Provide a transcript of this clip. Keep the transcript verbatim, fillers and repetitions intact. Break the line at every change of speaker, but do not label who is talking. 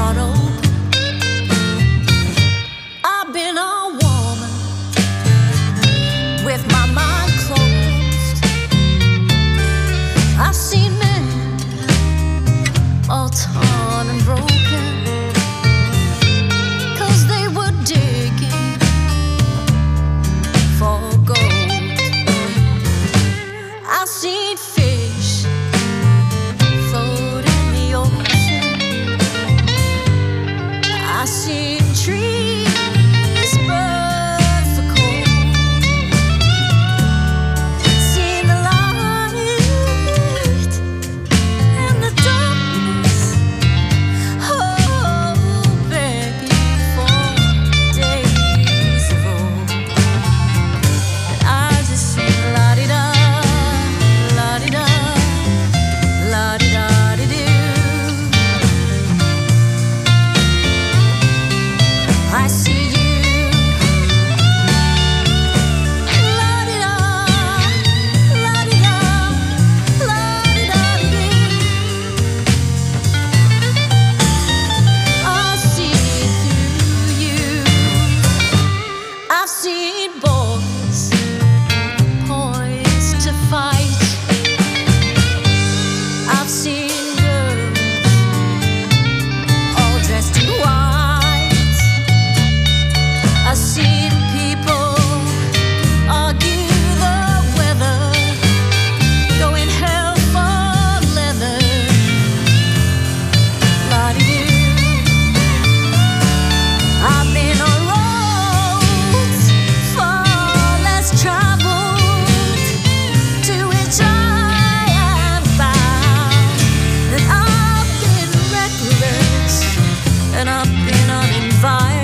heart open. I've been a woman with my mind closed. I've seen men all torn and broken, 'cause they were digging for gold. I've seen fish float in the ocean. I've seen trees burn for coal. Seen the light and the darkness, oh, begging for days of old. And I just sing la-di-da, la-di-da, la-di-da-di-do. I see you, la-di-da, la-di-da, la-di-da-di-do. I see through you. I've seen boys poised to fight. I've seen girls all dressed in white. I've seen people argue the weather, going hell for leather. La-di-do. I've been on roads far less traveled, to which I am bound. And I've been reckless, and I've been uninvited.